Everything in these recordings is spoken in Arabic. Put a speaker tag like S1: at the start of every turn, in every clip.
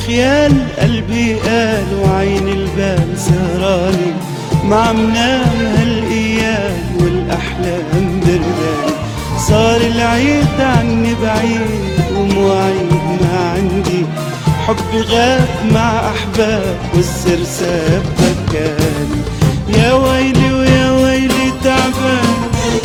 S1: خيال قلبي قال وعين البال سهراني، ما عم نام هالأيام والأحلام برداني. صار العيد عني بعيد ومواعيد ما عندي، حبي غاب مع أحباب والسر ساب بكاني. يا ويلي ويا ويلي تعبان،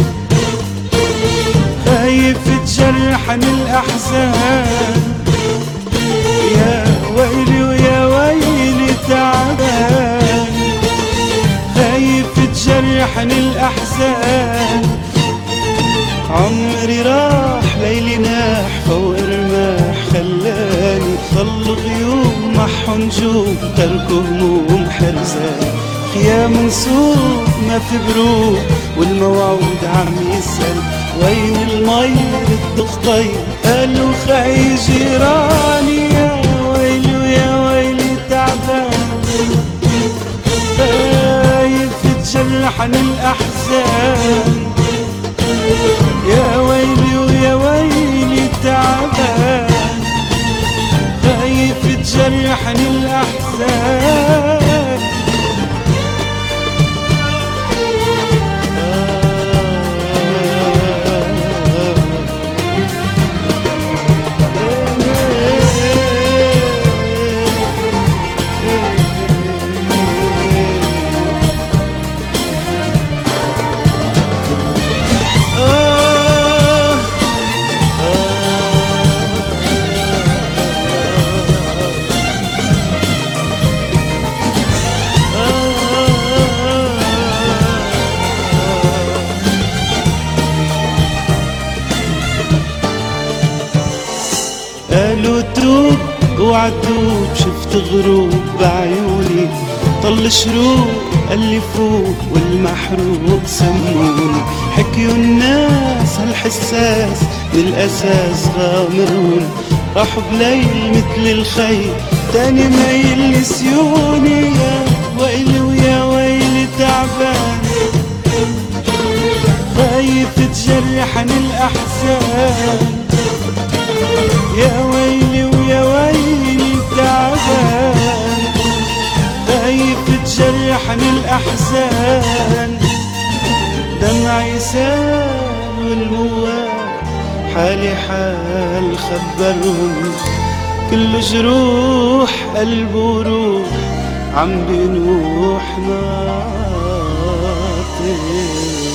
S1: خايف تجرحني الأحزان. يا ويلي ويا ويلي تعبان، خايف تجرحني الأحزان. عمري راح ليلي ناح فوق رماح خلاني، ضل غيوم محو نجوم تركوا هموم حرزان. خيام نسوق ما في بروق والموعود عم يسأل، وين المي الضغطي قالوا خي جيراني. يا ويلي ويا ويلي تعبان، خايف تجرحني الأحزان. يا ويلي ويا ويلي تعبان، خايف تجرحني الأحزان. قالوا تروب وعدوب، شفت غروب بعيوني، طل شروق اللي فوق والمحروق سموني. حكيوا الناس هالحساس للأساس غامرون، راحوا بليل مثل الخيل تاني ميل نسيوني. يا ويلي ويا ويلي تعبان، خايف تجرحني الأحزان. يا ويلي ويا ويلي تعبان، خايف تجرحني الأحزان. دمعي سال والموال حالي حال خبرهم، كل جروح قلبه روح عم بنوح ناطر.